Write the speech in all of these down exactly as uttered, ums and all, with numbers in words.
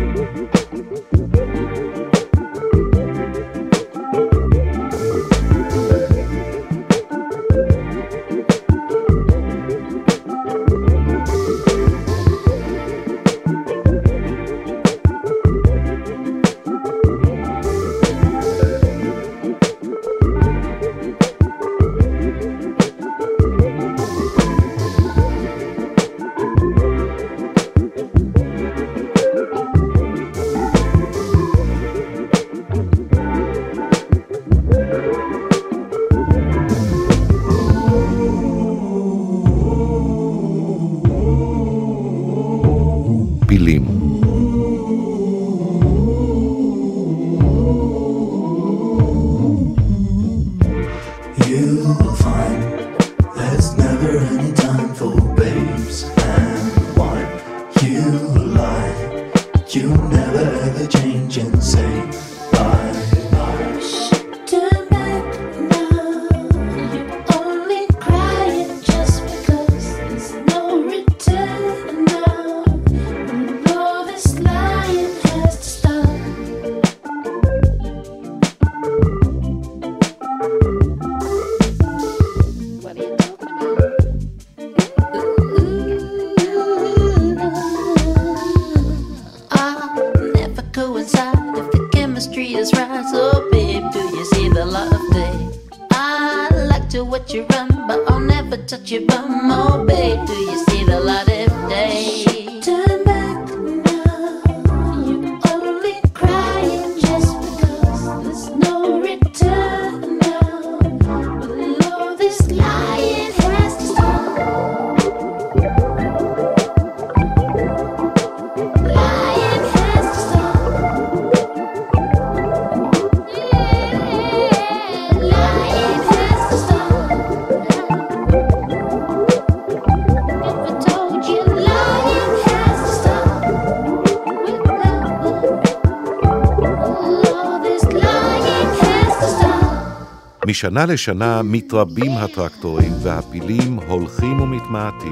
משנה לשנה מתרבים הטרקטורים והפילים הולכים ומתמעטים.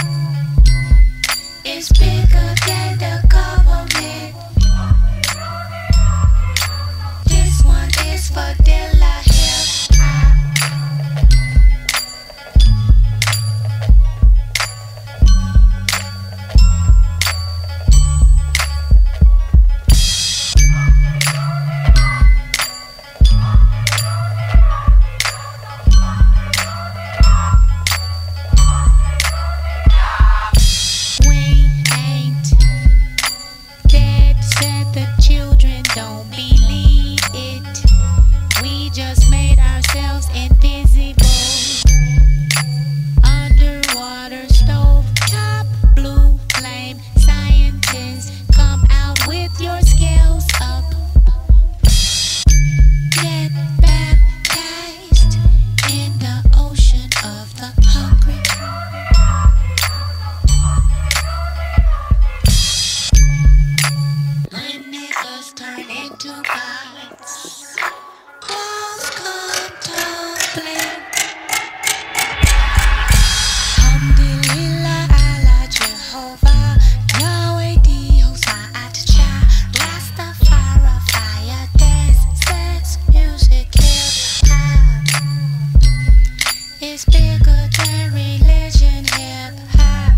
It's bigger than the government. to God's cross contemplate. Alhamdulillah, Allah, Jehovah, Yahweh, Diosah, Atcha, Rastafari, fire, dance, sex, music, hip-hop. It's bigger than religion, hip-hop.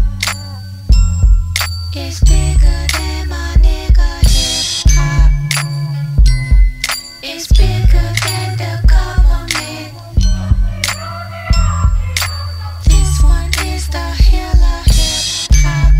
It's bigger than my nigga, hip-hop. It's bigger than the government. This one is the healer, hip-hop.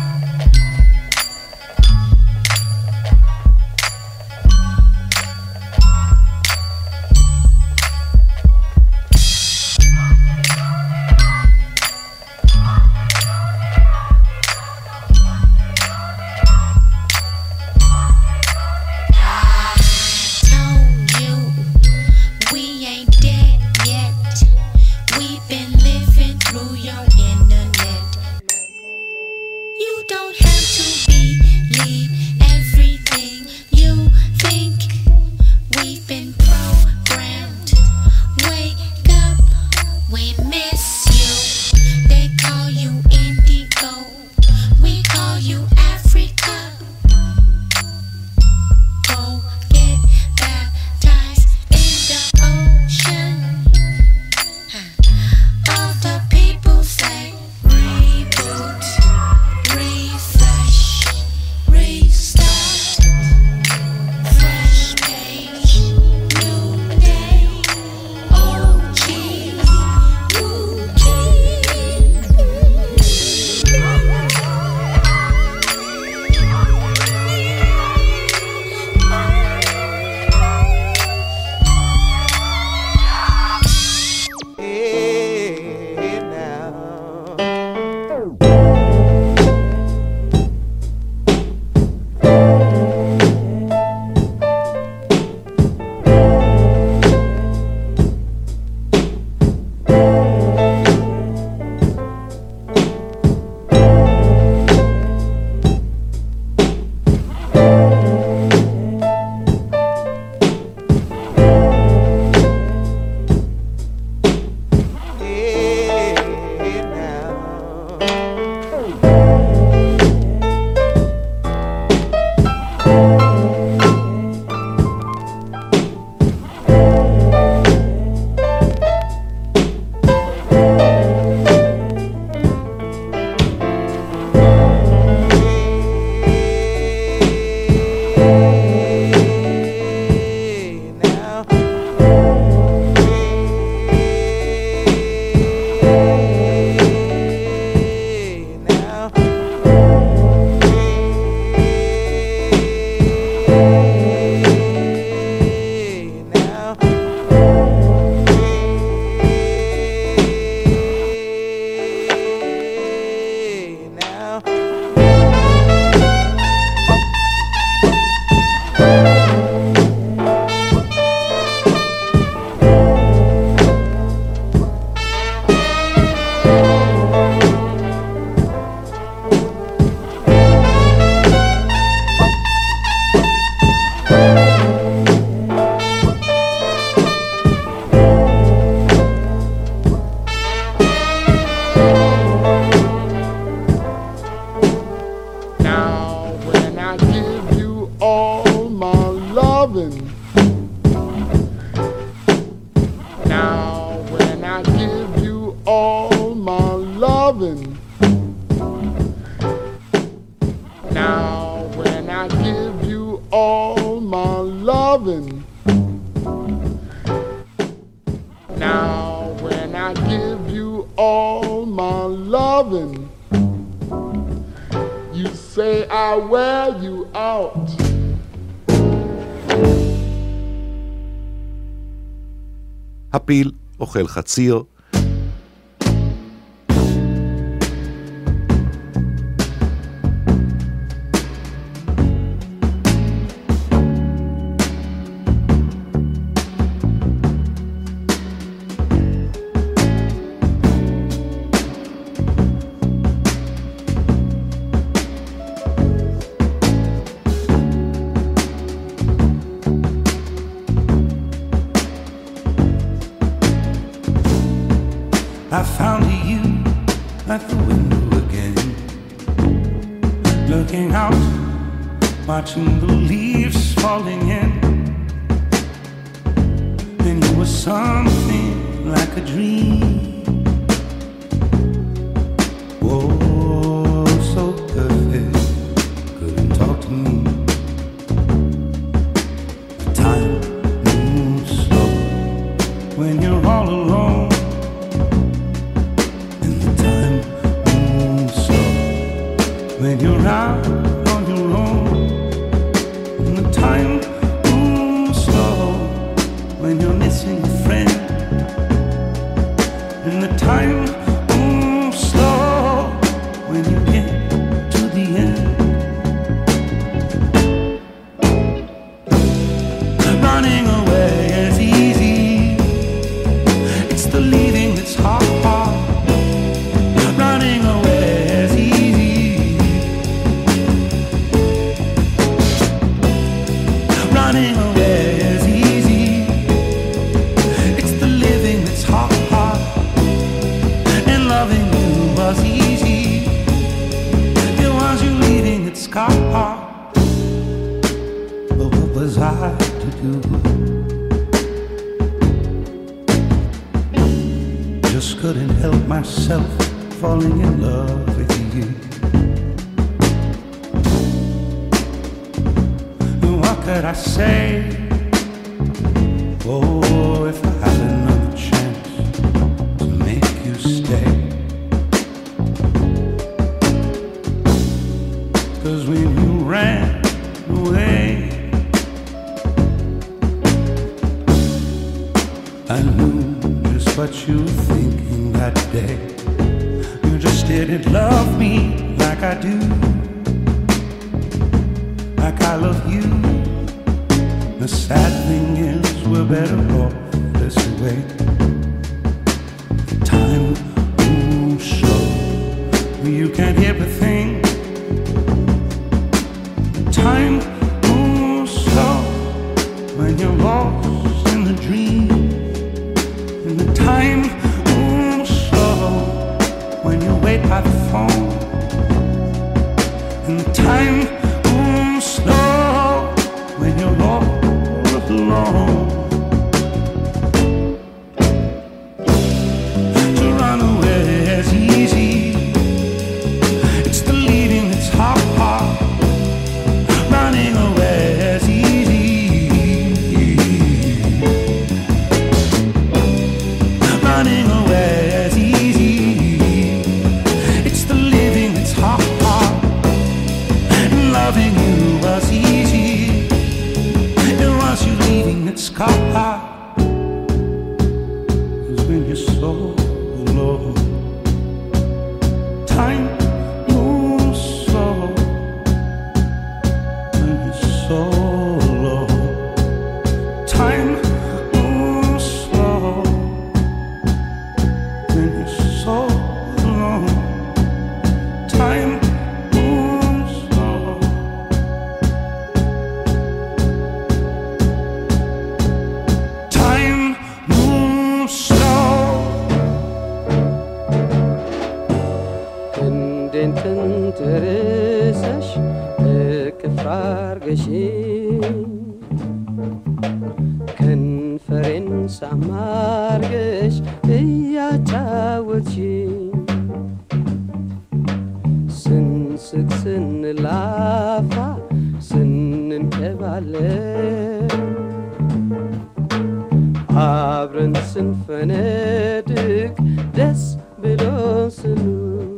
הפיל אוכל חציר. I found you at the window again, looking out, watching the leaves falling in. And you were something like a dream. Oh, so perfect, couldn't talk to me. The time moves slow when you're all alone. And the time moves slow when you're out on your own. And the time moves slow when you're missing a friend. And the time moves slow when you get to the end. Running away is easy, it's the leaving that's hard. Running away is easy, running away is easy, it's the living that's hard. And loving you was easy, it was you leaving that's hard. But what was I to do? Just couldn't help myself falling in love with you. And what could I say? Oh, if I had another chance to make you stay. 'Cause when you ran away, I knew just what you were thinking that day. You just didn't love me like I do, like I love you. The sad thing is we're better off this way. Time moves slow, you can't hear a thing. Time moves slow when you're lost in the dream. And the time moves slow when you wait by the phone. And the time moves slow when you're all alone. To run away is easy, it's the leaving that's hard. Running away is easy, running away is easy, it's the living that's hard. And loving you was easy, it was you leaving that's hard. 'Cause when you're so alone, time moves slow. When you're so alone, time moves slow. When you're so alone, time moves slow. Time moves slow. ክንዴን ተንተርሰሽ እቅፍ አርገሽኝ ከንፈሬን ሳም አርገሽ እያጫወትሽኝ ስንስቅ ስንላፋ ስንንከባለን አብረን ስንፈነድቅ ደስ ብሎን ስንውል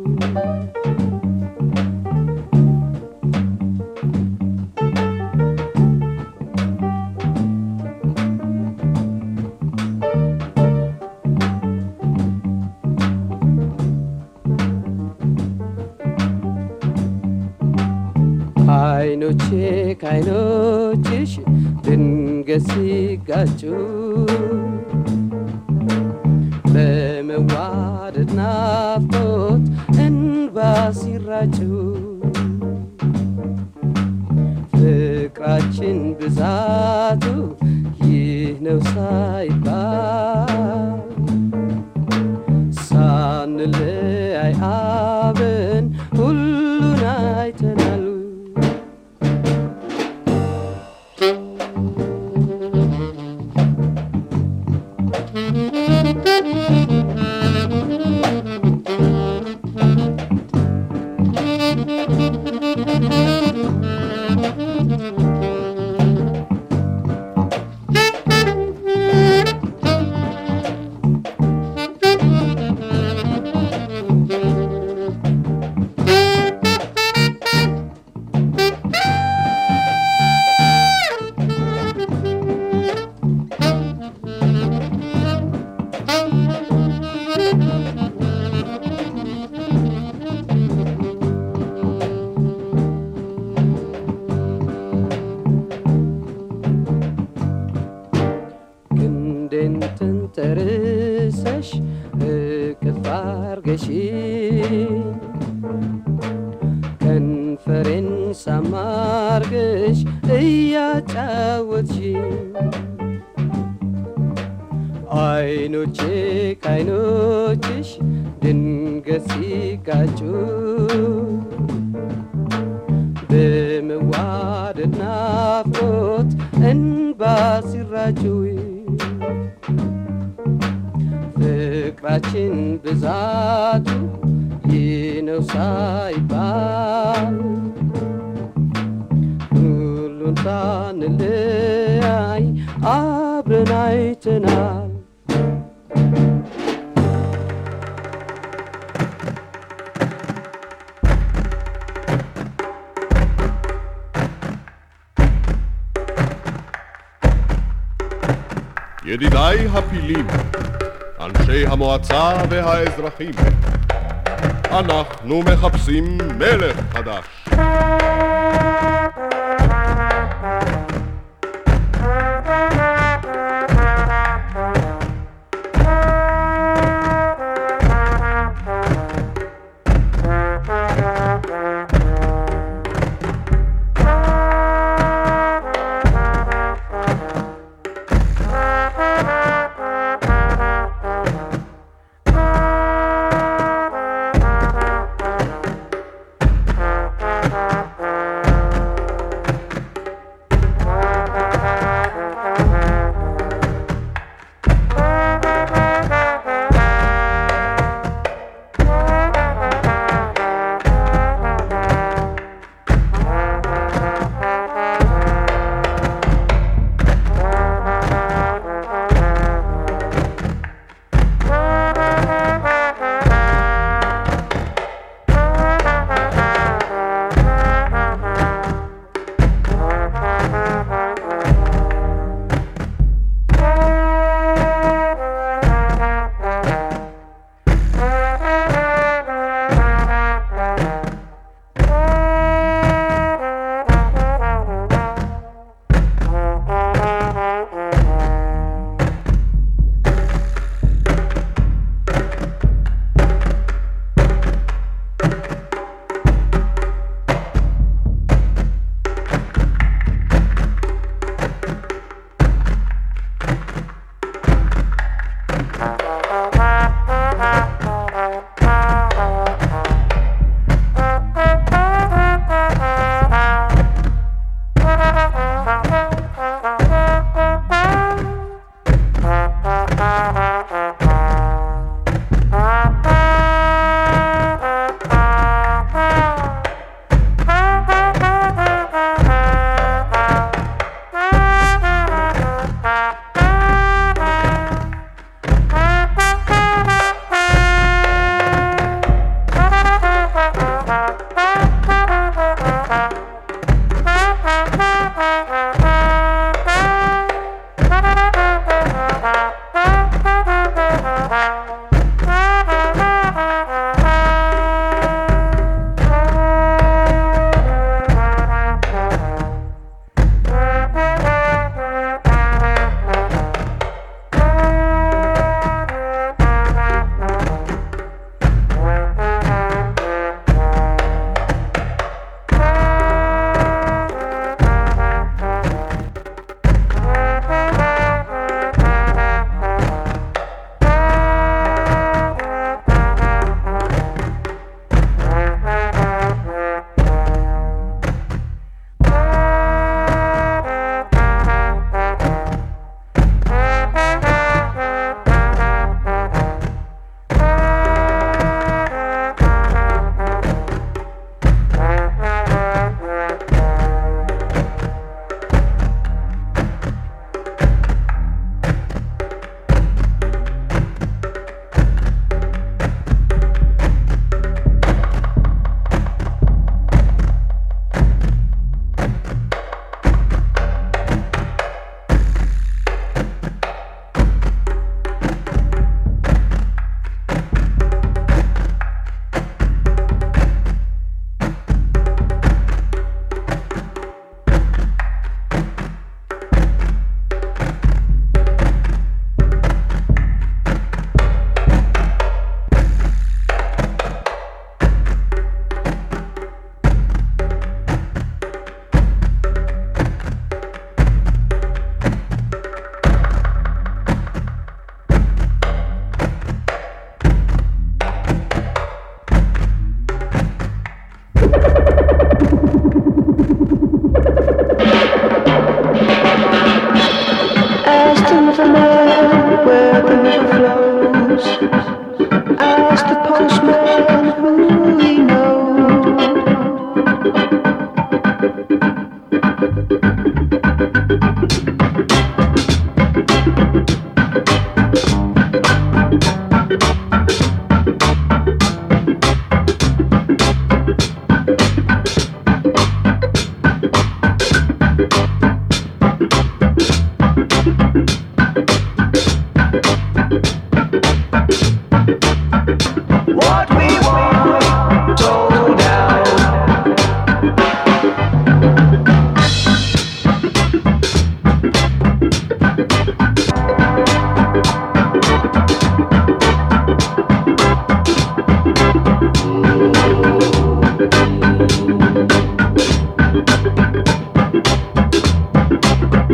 አይኖቼ ከአይኖችሽ ድንገት ሲጋጩ በመዋደድ ናፍቆት እንባ ሲራጩ ፍቅራችን ብዛቱ ይህ ነው ሳይባል ተንተርሰሽ እቅፍ አርገሽኝ ከንፈሬን ሳም አርገሽ እያጫወትሽኝ አይኖቼ ከአይኖችሽ ድንገት ሲጋጩ በመዋደድ ናፍቆት እንባ ሲራጩ ፍቅራችን ብዛቱ ይህ ነው ሳይባል ሁሉን ሳንለያይ አብረን አይተናል። ידידיי הפילים, אנשי המועצה והאזרחים, אנחנו מחפשים מלך חדש.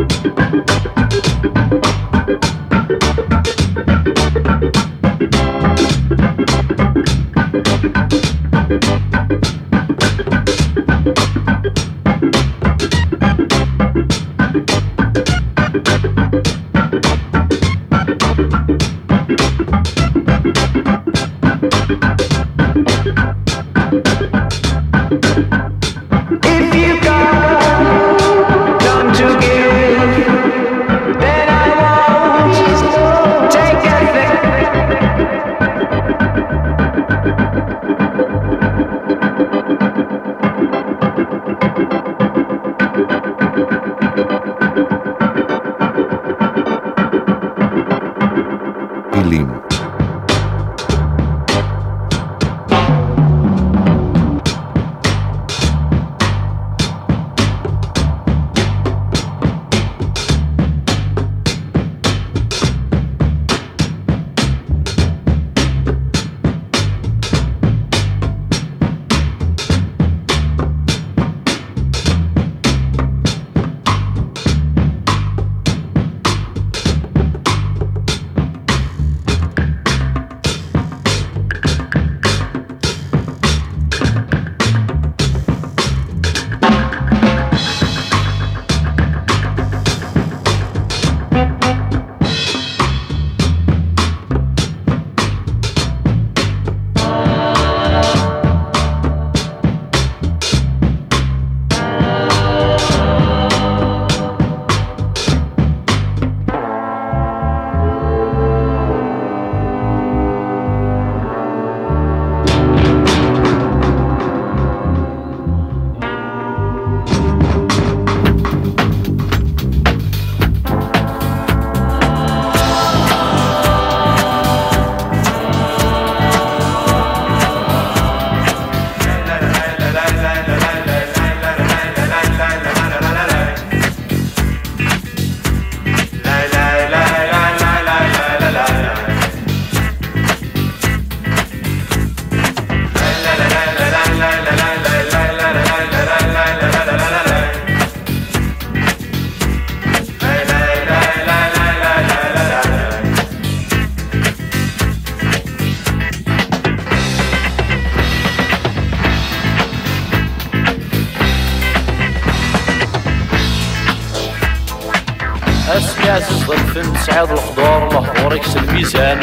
عزيز الفن سعاد الخضار الحضور يكس الميزان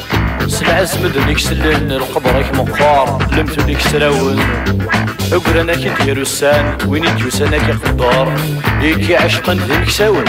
سلعز مدن يكسلن القبر مقار لمتو ديك سراون اقرانا كي ديرو السان وين يديوسانا كي خضار يكي عشقا ذيك ساون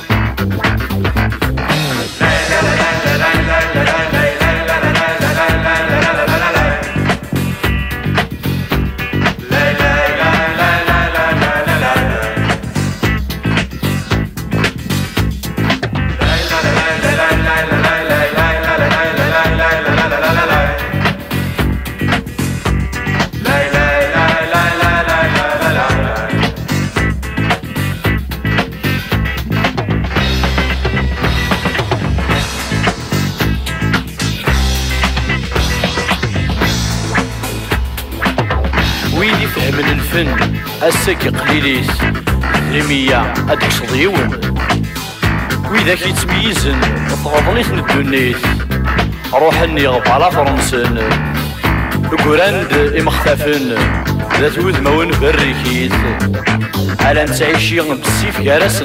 ويدي فهم الفن الساكي قليليس رمية هاديك صديون وإذا كيتميزن تغضليت من الدنيس روح النيغب على فرنسن الكوراند إمختفن ذات وذمون بريكيت على نتعيشي بالسيف كارسن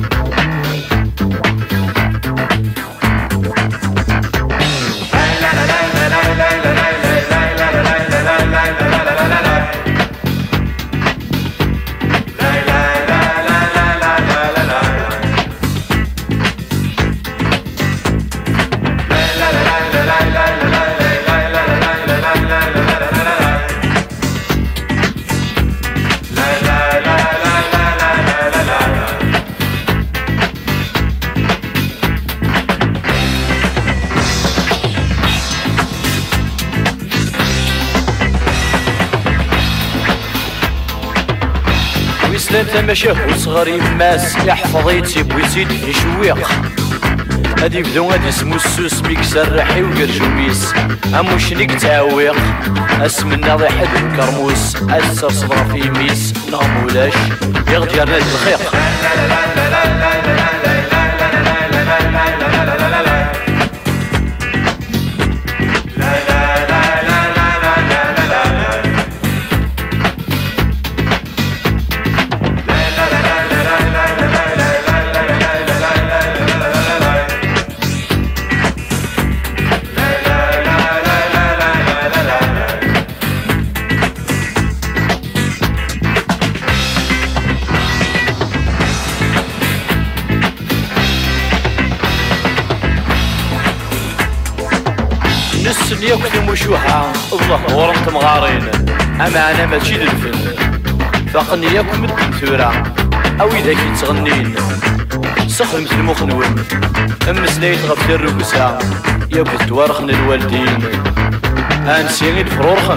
ويسلم تماشاه وصغري ماس يحفظ يتيب ويزيد يشويق هادي يبدو غادي اسمو السوس ميكسر رحي وقرجوميس اموش نيك تعويق اسم الناضي حد الكرموس اسر صبر في ميس نغمولاش يغدي رناد الخيق جسن ياك المشوحة الله ورم تمغارين أما أنا ماشي للفن فاقني ياك مدن ثورة أو إذا كي تغنين سخر مثل مخنون أمسنيت غفير الرقسة ياك التوارخ من الوالدين أنسيني الفرورخن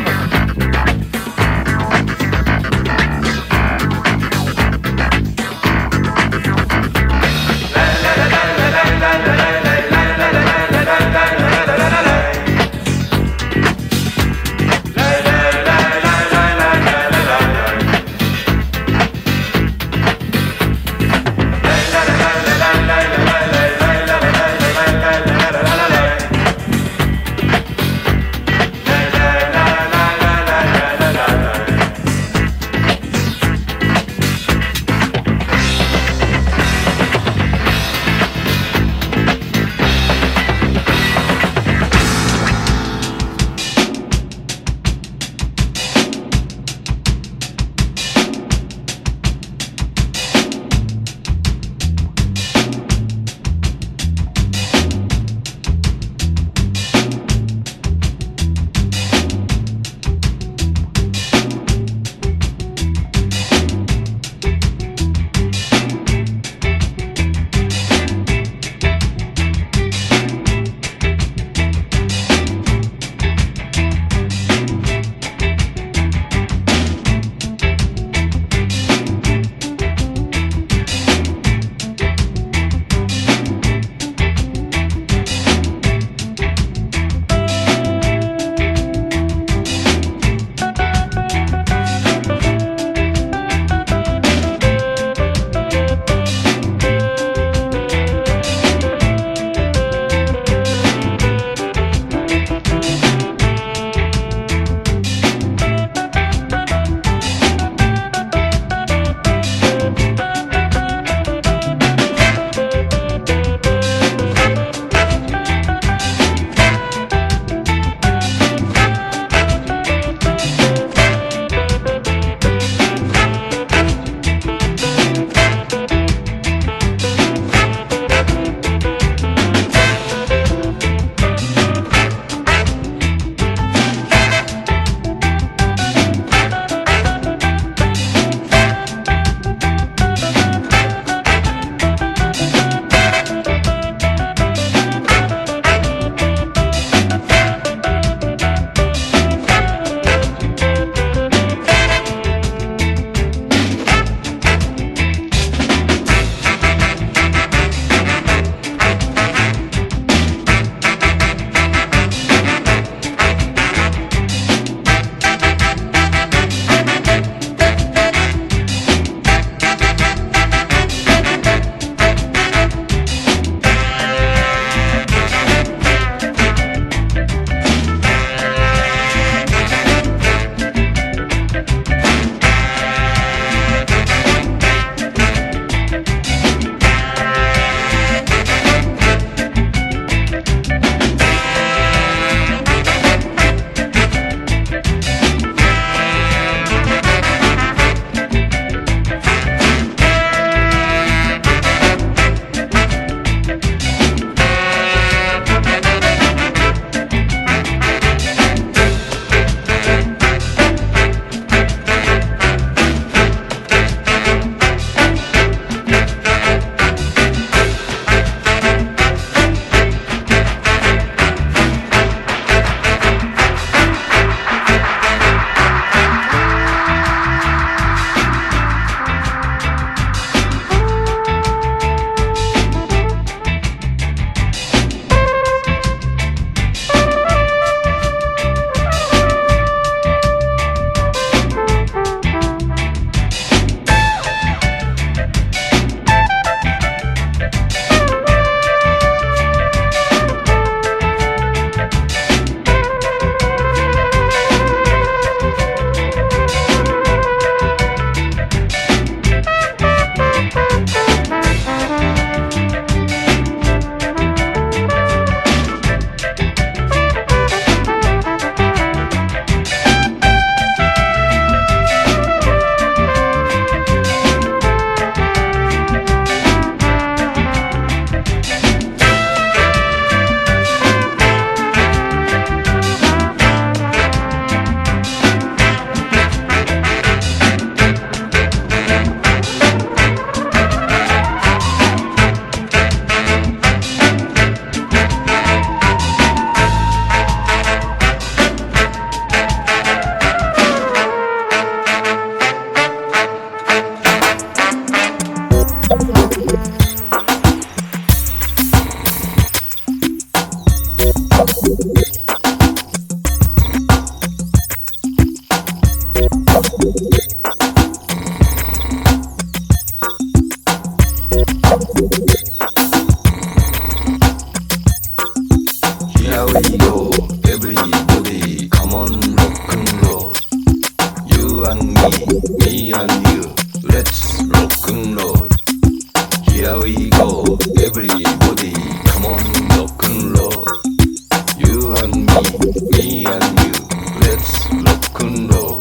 Here we go, everybody, come on, rock and roll. You and me, me and you, let's rock and roll. Here we go, everybody, come on, rock and roll. You and me, me and you, let's rock and roll.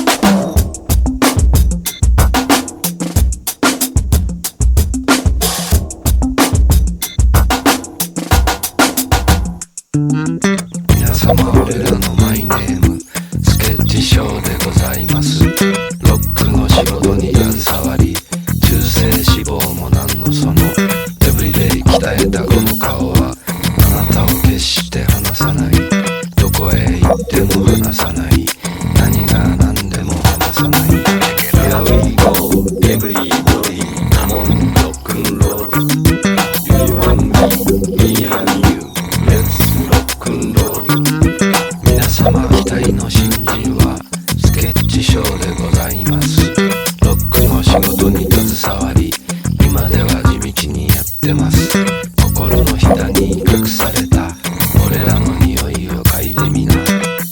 皆様俺らのマイネームスケッチショーでございます。ロックの仕事に携わり中性脂肪もなんのそのエブリデイ鍛えたこの顔はあなたを決して離さない。どこへ行っても離さない。何が何でも離さない。 Here we go, everybody, come on, rock and roll. You and me, me and you, let's rock and roll. 皆様期待の新人はスケッチショーでございます。ロックの仕事に携わり今では地道にやってます。心のひだに隠された俺らの匂いを嗅いでみな。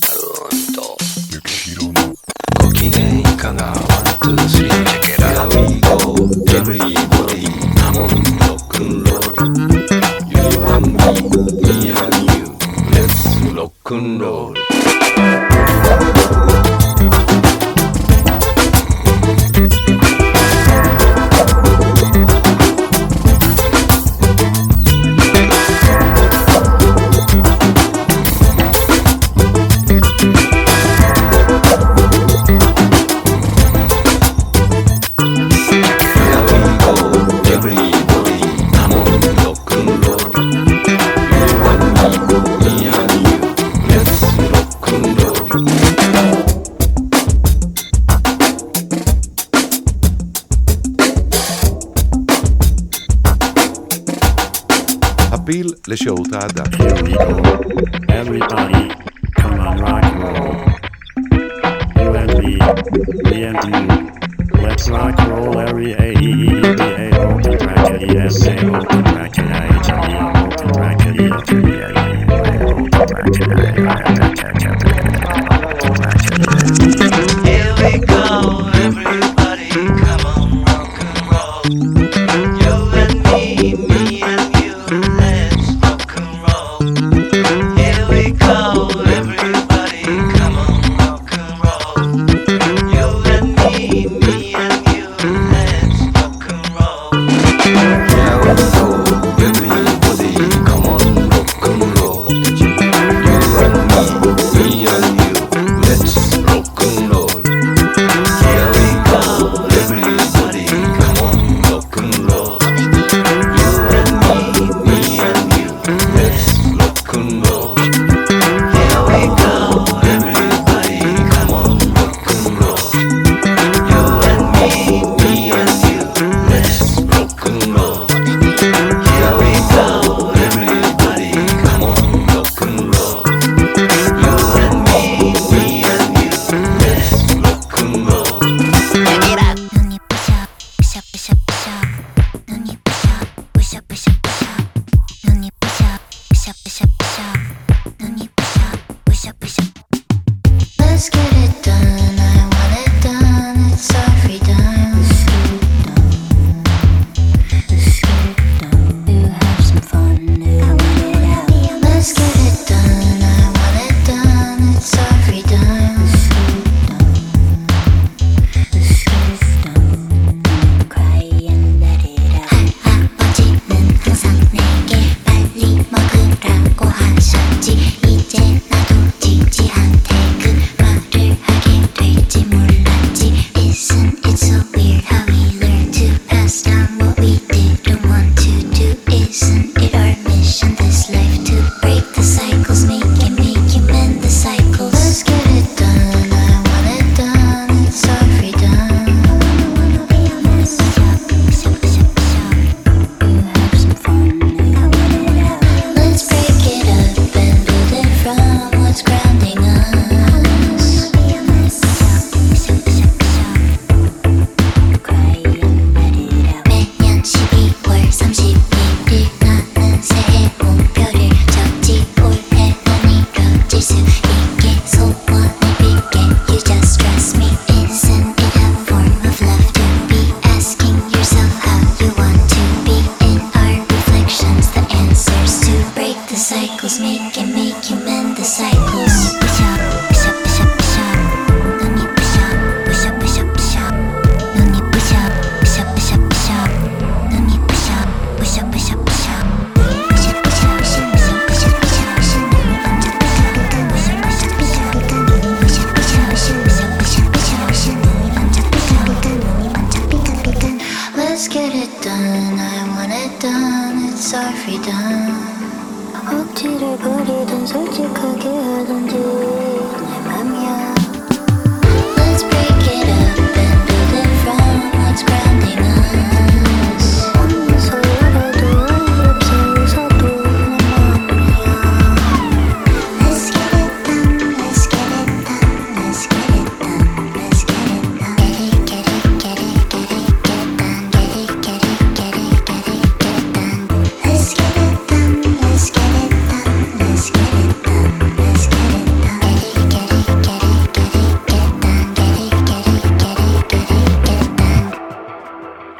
ご機嫌いかがワン、ツー、スリー Here we go, everybody, come on, rock and roll. You and me, me and you, let's rock and roll. הפיל לשירות האדם. Here we go. Everybody, come on, rock and roll. You and me, me and you. Let's rock and roll. Every A E E E B A open bracket E S A open bracket I H I E open bracket E F E A E open bracket I I open bracket. Here we go, everybody, come on, rock and roll. You and me, me and you, let's rock and roll. Here we go, everybody, come on, rock and roll. You and me, me and you, let's rock and roll. Here we go, done, it's our freedom. 억지를 부리든 솔직하게 하든지 내 맘이야. Let's break it up and build it from what's grounding us. 서로라도 없어 웃어도 내 맘이야. Let's get it done, let's get it done, let's get it done, let's get it done. Get it, get it, get it, get it, get done. Get it, get it, get it, get it, get done. Let's get it done, let's get it done, let's get it done, let's get it done. Get it, get it, get it, get it, get done. Get it, get it, get it, get it, get done.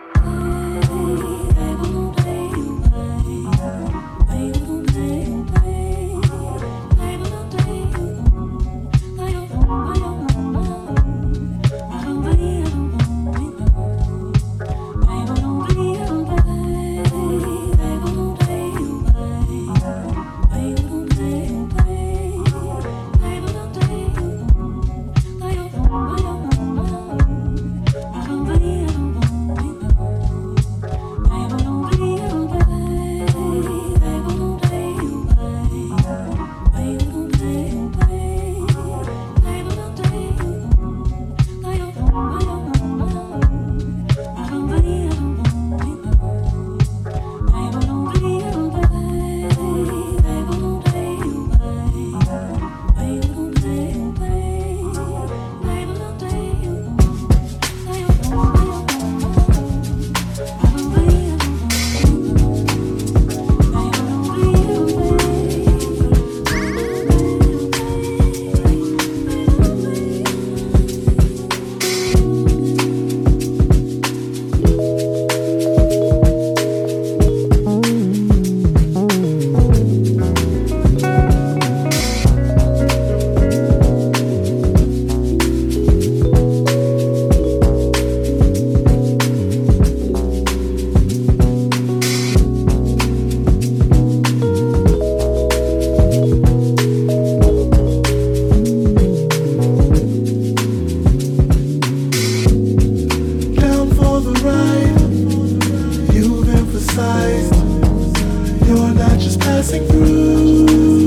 Down for the ride, you've emphasized you're not just passing through.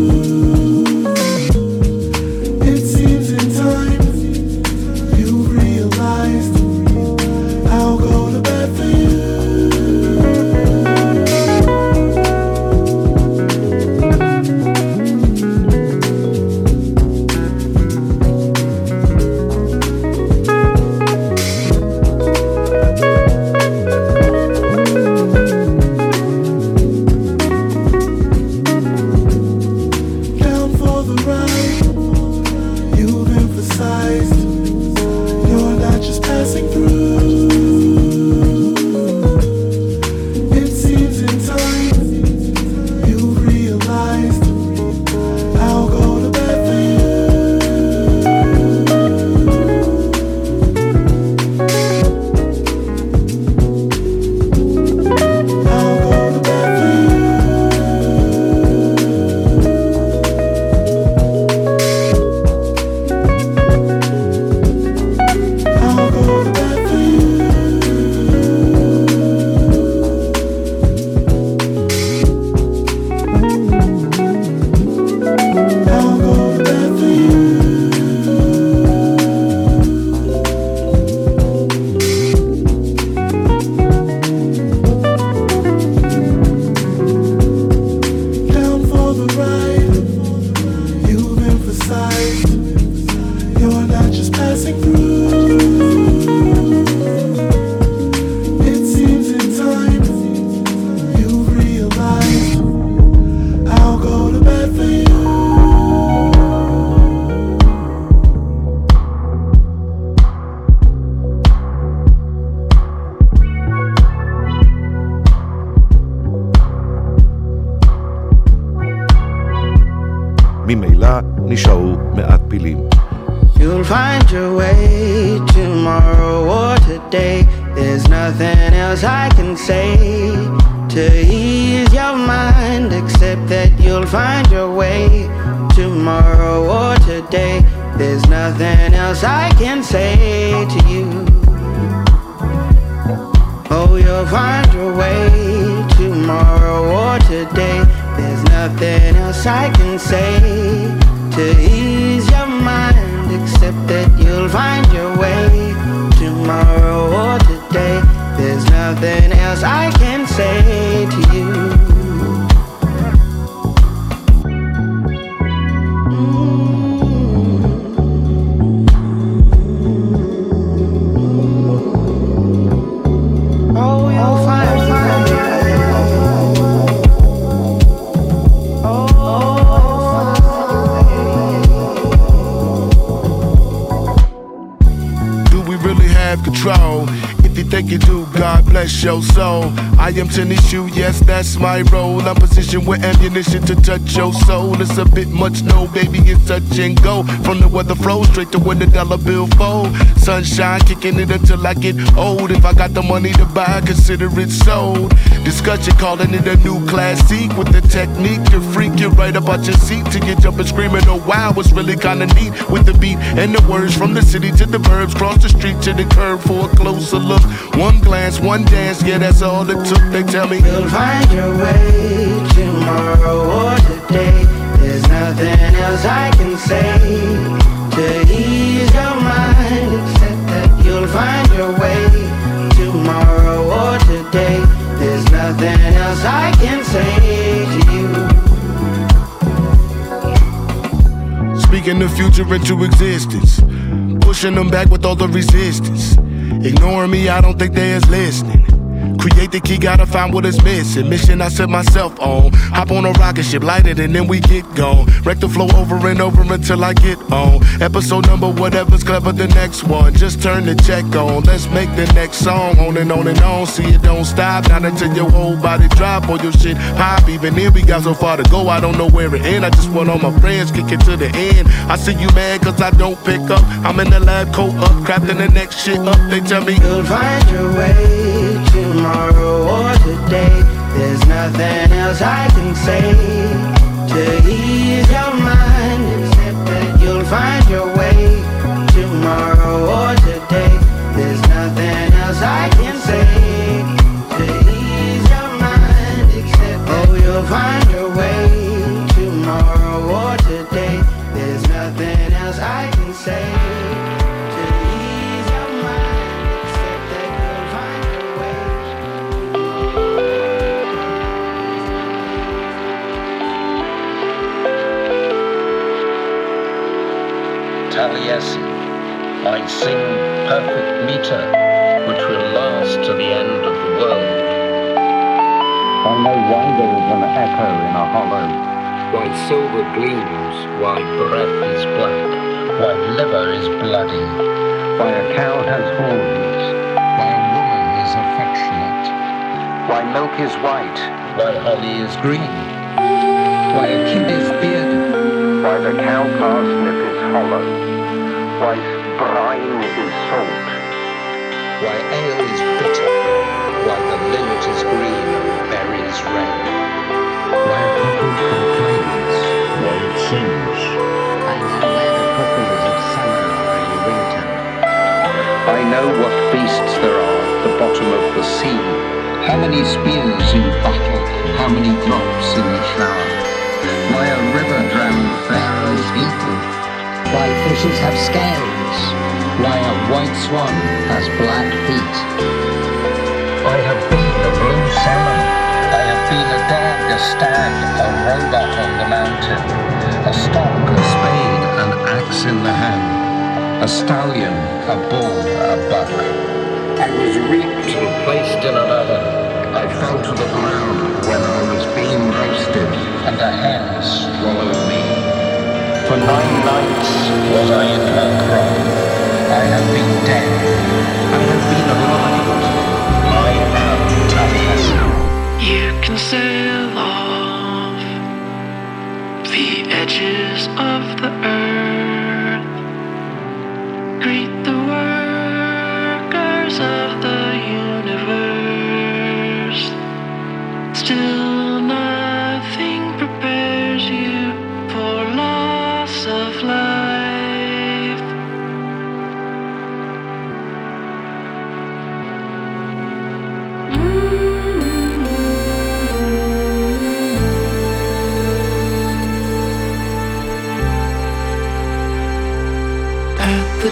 It seems in time you realized I'll go to bat for you. Down for the ride, you've emphasized you're not just passing through. It seems in time you realized I'll go to bat for you. I'll go to bat for you. I'll go to bat for you. I'll go to bat for you. Down for the ride, you've emphasized you're not just passing through. It seems in time you realized I'll go to bat for you. ממילא נשארו מעט פילים. You'll find your way tomorrow or today. There's nothing else I can say to ease your mind, except that you'll find your way tomorrow or today. There's nothing else I can say to you. Oh, you'll find your way else I can say to ease your mind, except that you'll find your way tomorrow or today. There's nothing else I can say to you. Oh, you'll find, find, control. If you think you do, God bless your soul. I am Tanishu, yes, that's my role. I'm positioned with ammunition to touch your soul. It's a bit much, no, baby, it's touch and go. From the weather flow straight to where the dollar bill fold. Sunshine kicking it until I get old. If I got the money to buy, consider it sold. Discussion calling it a new classic with the technique to freak you right up out your seat till you jump and screaming. Oh wow, it's really kinda neat with the beat and the words from the city to the verbs. Cross the street to the curb for a closer look. One glance, one dance, yeah, that's all it took. They tell me you'll find your way tomorrow or today. There's nothing else I can say to ease your mind, except that you'll find your way tomorrow or today. There's nothing else I can say to you. Speaking the future into existence, pushing them back with all the resistance. Ignoring me, I don't think they is listening. Create the key, gotta find what is missing. Mission I set myself on. Hop on a rocket ship, light it, and then we get gone. Wreck the flow over and over until I get on. Episode number, whatever's clever, the next one. Just turn the check on. Let's make the next song. On and on and on. See it don't stop. Not until your whole body drop or your shit pop. Even then, we got so far to go. I don't know where it end. I just want all my friends kick it to the end. I see you mad cause I don't pick up. I'm in the lab, coat up, crafting the next shit up. They tell me you'll find your way tomorrow or today. There's nothing else I can say to ease your mind, except that you'll find your way tomorrow or today. There's nothing else I can say to ease your mind, except that oh, you'll find your way tomorrow or today. There's nothing else I can say. Taliesin, I sing perfect meter, which will last to the end of the world. I know why there is an echo in a hollow, why silver gleams, why breath is black, why liver is bloody, why a cow has horns, why a woman is affectionate, why milk is white, why holly is green, why a kid is bearded, why the cow parsnip is hollow, why brine is salt, why ale is bitter, why the linnet is green and berries red, why a cuckoo complains, why it sings. I know where the cuckoos of summer are in winter. I know what beasts there are at the bottom of the sea, how many spears in battle, how many drops in the shower, why a river drowned pharaoh's eaten, why fishes have scales, why a white swan has black feet. I have been a blue salmon, I have been a dog, a stag, a robot on the mountain, a stock, a spade, an axe in the hand, a stallion, a bull, a buck. I was reaped and placed in an oven. I fell to the ground when I was being roasted, and a hen swallowed me. For nine nights was I in her crop. I have been dead. I have been alive. I am Taliesin. You can sail off the edges of the earth. Greet the workers of the universe. Still nothing prepares you for loss of life.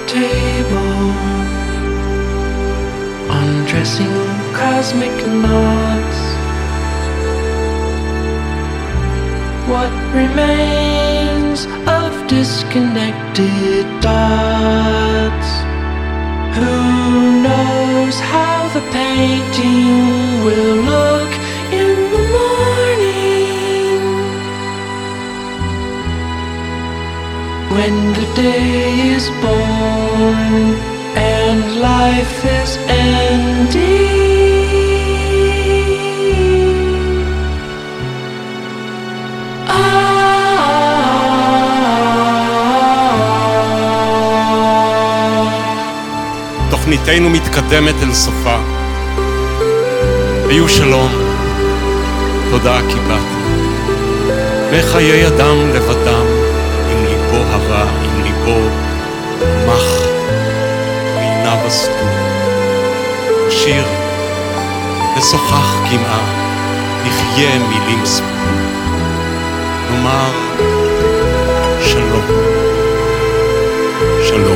table, undressing cosmic knots. What remains of disconnected dots? Who knows how the painting will look in the morning, when the day is born and life is ending? תוכניתנו מתקדמת אל סופה. היו שלום, תודה כי באת. מחיי אדם לבדם, עם ליבו הווה, עם ליבו מח, ועיניו אסתו. שיר, לשוחח קמעה, נחיה מילים ספורות. נאמר שלום, שלום.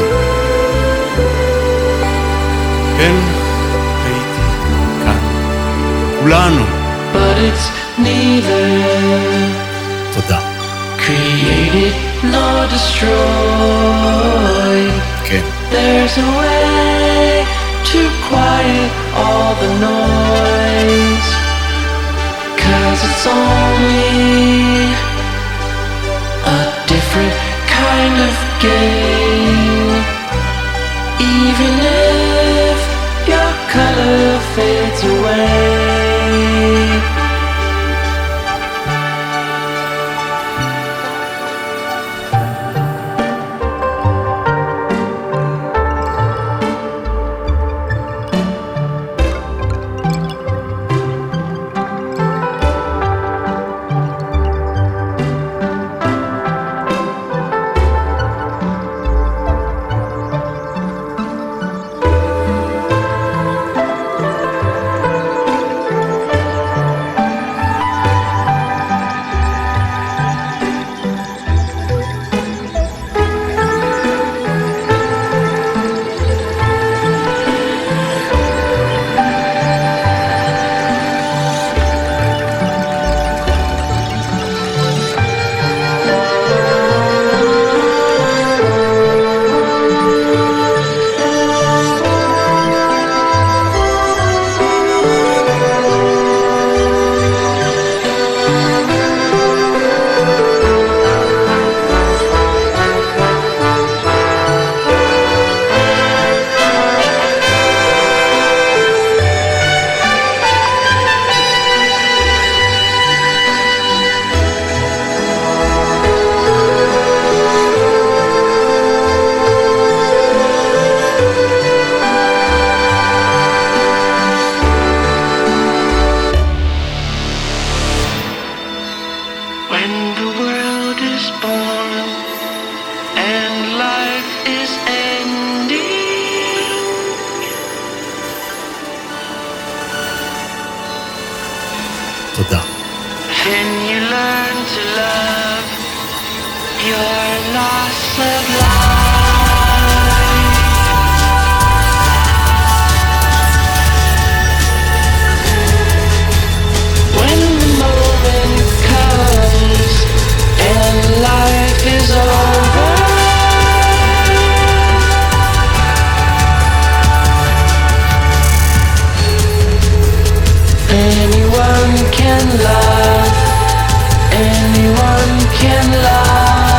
כן, הייתי כאן, כולנו. But it's neither תודה. created nor destroyed. כן. There's a way to quiet all the noise, 'cause it's only a different kind of game. Even if your color fades away, תודה. then you learn to love your loss of life. When the moment comes and life is over, anyone can love, anyone can love.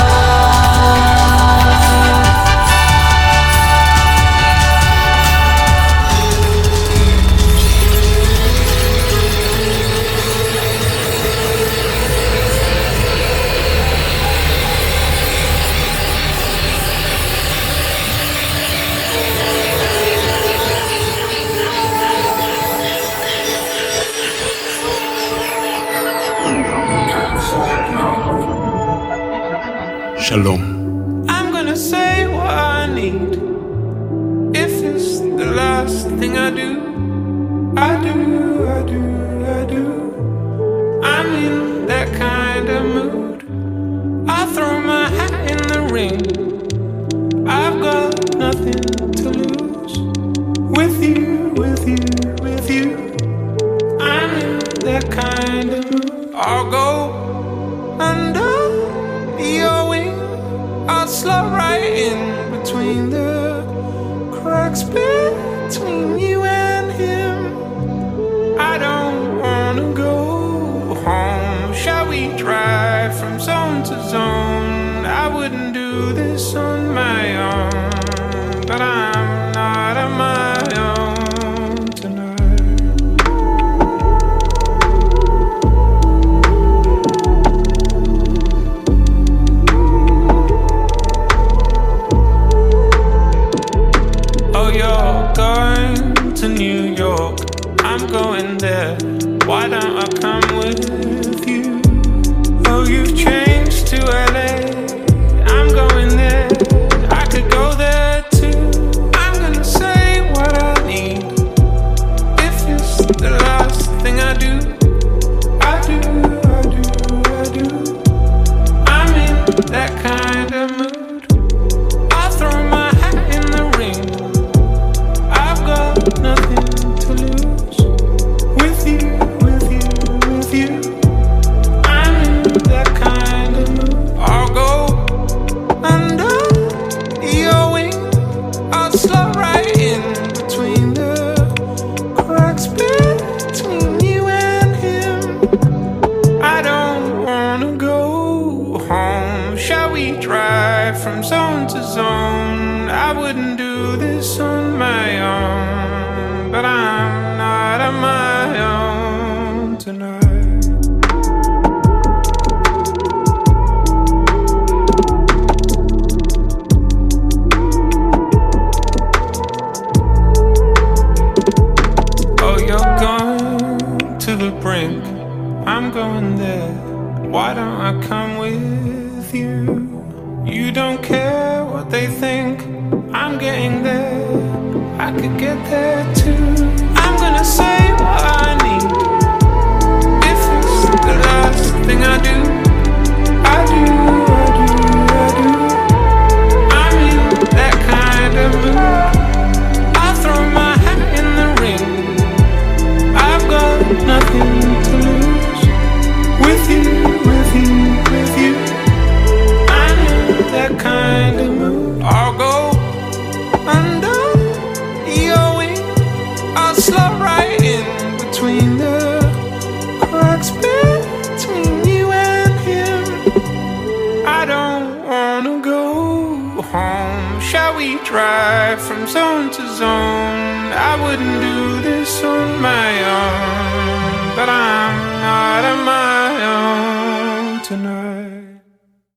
שלום. I'm gonna say what I need. If it's the last thing I do, I do, I do, I do. I'm in that kind of mood. I throw my hat in the ring. I've got nothing kind of mood. I'll go under your wing. I'll slot right in between the cracks between you and him. I don't wanna go home. Shall we drive from zone to zone? I wouldn't do this on my own, but I'm not on my own tonight. Oh, you're going to New York, I'm going there. Why don't I come with you? Oh, you've changed to L A, I'm going there. I could go there too. I'm gonna say what I need. If it's the last thing I do, I do, I do, I do. I'm in that kind of mood. I'll throw my hat in the ring. I've got nothing to lose. With you, with you, with you. I'm in that kind of mood. I'll go under your wing. I'll slot right in between the cracks between you and him. I don't wanna go home. Shall we drive from zone to zone? I wouldn't do this on my own, but I'm not on my own tonight. Oh, you're going to the brink, I'm going there. Why don't I come with you? You don't care what they think, I'm getting there. I could get there too. I'm gonna say what I need. If it's the last thing I do, I do, I do, I do. I'm in that kind of mood. I'll throw my hat in the ring. I've got nothing to lose. With you, with you, with you. I'm in that kind of mood. I'll go under your wing. I'll slot right in between the cracks between you and him. I don't wanna go home. Shall we drive from zone to zone? I wouldn't do this on my own, but I'm not on my own tonight.